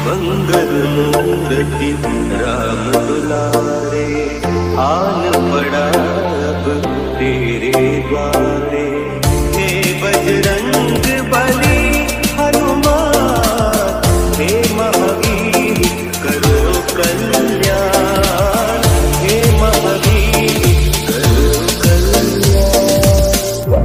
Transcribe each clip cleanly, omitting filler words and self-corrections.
मंगल मूर्ति राम दुलारे, आन पड़ा अब तेरे द्वारे। हे बजरंग बली हनुमान, हे महावीर करो कल्याण, हे महावीर करो कल्याण।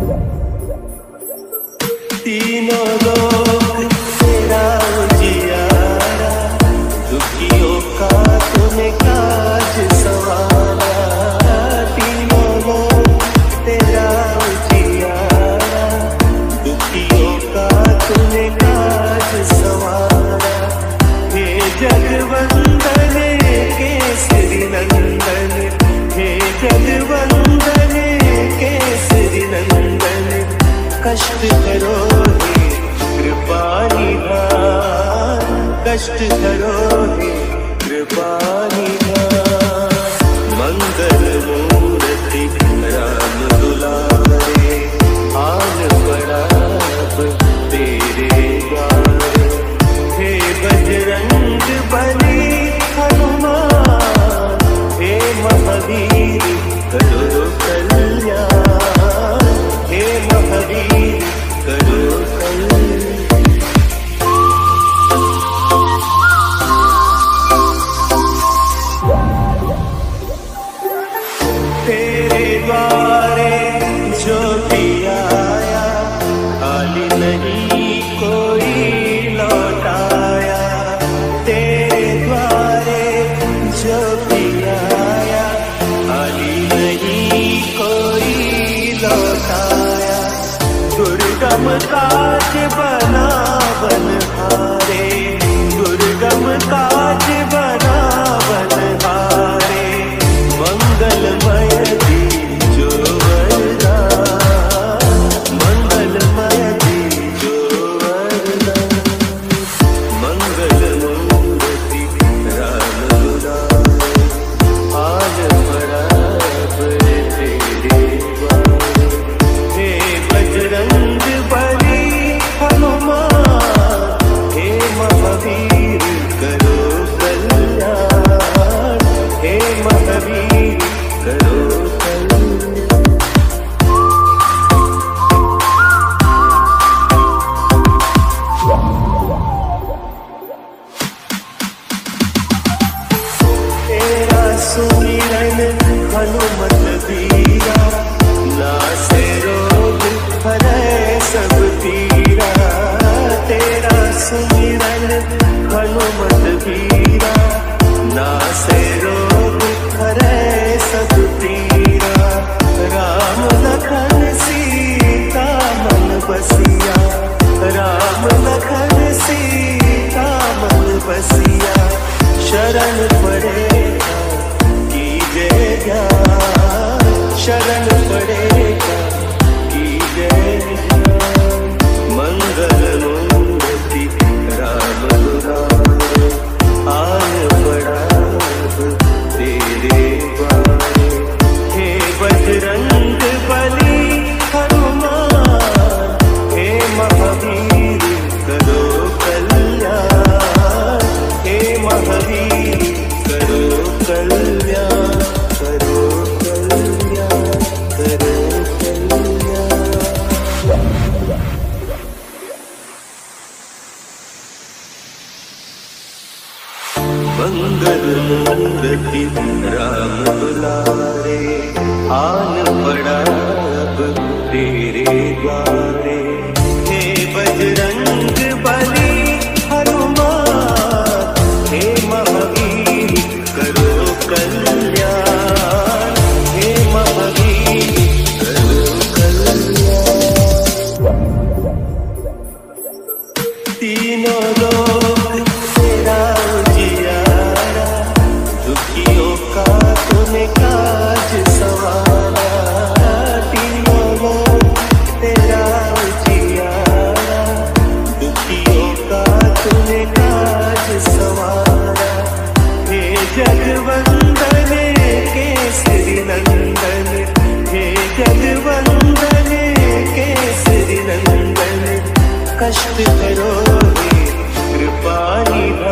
तीनों लोग तेरा उजियारा, दुखियों का तूने काज संवारा। तीनों लोग तेरा उजियारा, दुखियों का तूने काज संवारा। हे जगवंदन केसरी नंदन, हे जगवंदन केसरी नंदन। कष्ट करो हे कृपा निधान, कष्ट करो हे कृपा निधान। मंगल मूर्ति राम दुलारे, आन पड़ा अब तेरे द्वारे। हे बजरंग बली हनुमान, हे महावीर करो कल्याण, हे महावीर करो कल्याण। तेरे द्वारे जो भी आया, खाली नहीं कोई लौटाया। तेरे द्वारे जो भी आया, खाली नहीं कोई लौटाया। दुर्गम काज बना बनहारे, दुर्गम काज बना बनहारे। मंगलमय दीजो वरदान, मंगलमय दीजो वरदान। मंगल मूर्ति राम दुलारे, आन पड़ा अब तेरे द्वारे। हे बजरंग बली हनुमान, हे महावीर करो कल्याण, हे महावीर करो कल्याण। तेरा सुमिरन हनुमत वीरा, नासे रोग हरै सब पीरा। तेरा सुमिरन हनुमत वीरा, नासे रोग हरै सब पीरा। राम लखन सीता मन बसिया, राम लखन सीता मन बसिया। शरण पड़ेगा कीजे ज्ञान, शरण पड़ेगा कीजे ज्ञान। मंगल मूर्ति राम दुलारे, आन पड़ा अब तेरे द्वारे। हे बजरंग बली हनुमान, हे महावीर करो कल्याण, हे महावीर करो कल्याण, करो कल्याण, करो कल्याण। मंगल मूर्ति राम दुलारे, आन पड़ा अब तेरे द्वारे। हे बजरंग बली हनुमान, हे महावीर करो कल्याण, हे महावीर करो कल्याण। तीनों लोग तेरा उजियारा, दुखियों का तूने काज संवारा। तीनों लोग तेरा उजियारा, दुखियों का तूने काज संवारा। हे जगवंदन केसरी नंदन, हे जगवंदन केसरी नंदन। कष्ट करो हे कृपा निधान,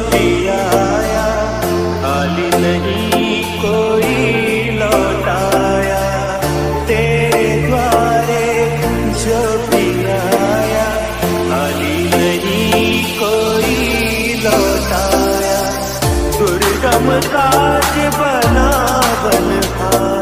भी आया खाली नहीं कोई लौटाया, तेरे द्वारे जो भी आया खाली नहीं कोई लौटाया। दुर्गम काज बना बन